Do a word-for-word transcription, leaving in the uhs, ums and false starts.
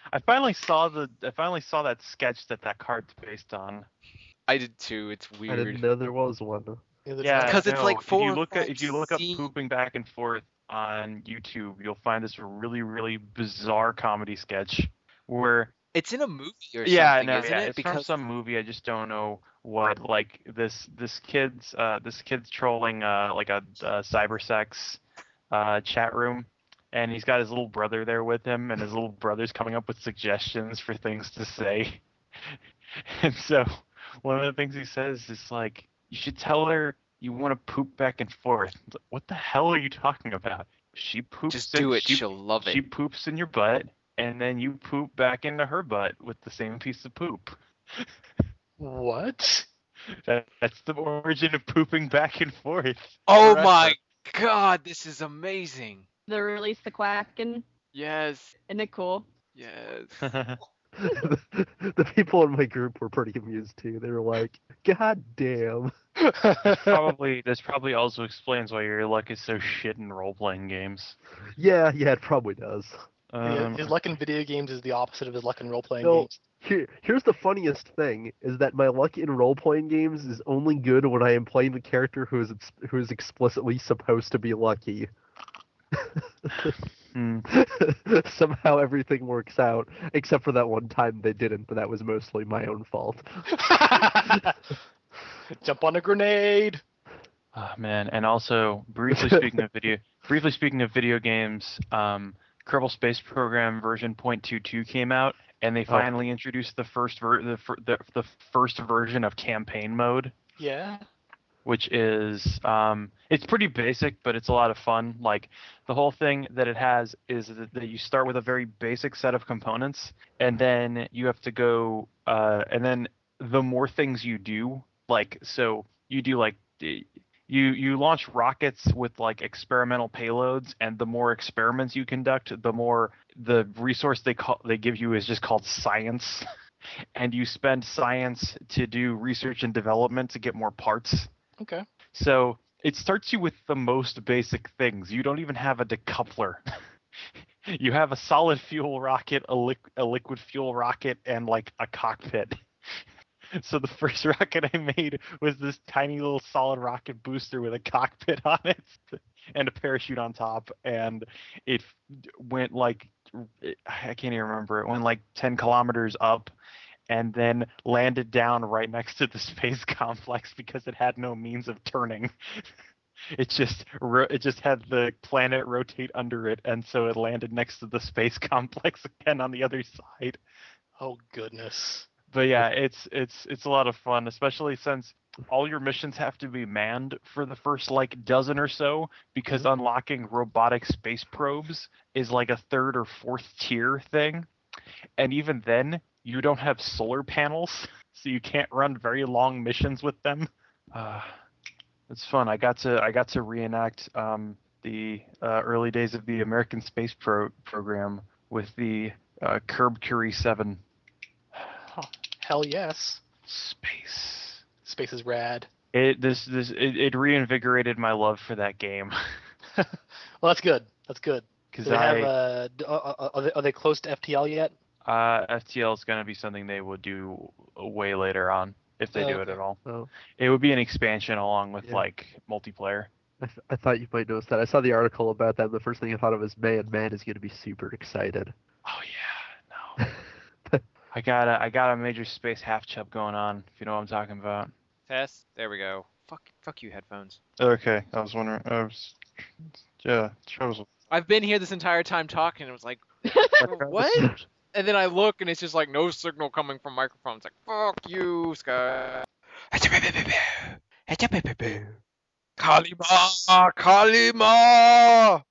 I finally saw the I finally saw that sketch that that card's based on. I did too. It's I didn't weird. know there was one. Neither did Yeah, I. Because it's no. like If you four or look at five if you look up scenes. pooping back and forth on YouTube, you'll find this really really bizarre comedy sketch where It's in a movie or yeah, something, no, isn't yeah, it? it's from Because some movie. I just don't know what. Like this this kid's uh this kid's trolling uh like a, a cybersex uh chat room, and he's got his little brother there with him, and his little brother's coming up with suggestions for things to say. And so one of the things he says is like, you should tell her you want to poop back and forth. It's like, what the hell are you talking about? She poops. just in, do it. She, She'll love she it. poops in your butt, and then you poop back into her butt with the same piece of poop. What? That, that's the origin of pooping back and forth. Oh forever. my god, this is amazing. The release the quacking. Yes. Isn't it cool? Yes. the, the people in my group were pretty amused too. They were like, "God damn." Probably this probably also explains why your luck is so shit in role playing games. Yeah, yeah, it probably does. Um, his luck in video games is the opposite of his luck in role-playing No. games. Here, here's the funniest thing: is that my luck in role-playing games is only good when I am playing the character who is who is explicitly supposed to be lucky. hmm. Somehow everything works out, except for that one time they didn't, but that was mostly my own fault. Jump on a grenade. Oh, man, and also briefly speaking of video, briefly speaking of video games, um, Kerbal Space Program version point two two came out, and they finally introduced the first ver- the, fir- the the first version of campaign mode, Yeah. which is um, it's pretty basic, but it's a lot of fun. Like the whole thing that it has is that, that you start with a very basic set of components, and then you have to go, uh, and then the more things you do, like so you do like you you launch rockets with like experimental payloads, and the more experiments you conduct, the more the resource they call they give you is just called science. And you spend science to do research and development to get more parts. Okay. So it starts you with the most basic things. You don't even have a decoupler. You have a solid fuel rocket, a, li- a liquid fuel rocket, and like a cockpit. So the first rocket I made was this tiny little solid rocket booster with a cockpit on it and a parachute on top, and it went like I can't even remember. It went like ten kilometers up, and then landed down right next to the space complex because it had no means of turning. It just it just had the planet rotate under it, and so it landed next to the space complex again on the other side. Oh goodness. But yeah, it's it's it's a lot of fun, especially since all your missions have to be manned for the first like dozen or so, because Mhm. unlocking robotic space probes is like a third or fourth tier thing. And even then, you don't have solar panels, so you can't run very long missions with them. Uh, it's fun. I got to I got to reenact um, the uh, early days of the American space pro- program with the uh, Curb Curie seven. Hell yes. Space. Space is rad. It this this it, it reinvigorated my love for that game. Well, that's good. That's good. Because Do they I have uh, d- uh, uh, are they, are they close to F T L yet? uh, F T L is going to be something they will do way later on if they Oh, do it okay. at all. Oh, It would be an expansion along with Yeah. like multiplayer. I, th- I thought you might notice that. I saw the article about that. And the first thing I thought of was, man, man is going to be super excited. Oh yeah, no. I got a I got a major space half chub going on. If you know what I'm talking about. Test. There we go. Fuck. Fuck you, headphones. Okay, I was wondering. I was, yeah, Travis. I've been here this entire time talking, and it was like, what? And then I look, and it's just like no signal coming from microphone. It's like, fuck you, Sky. Kalima! Kalima!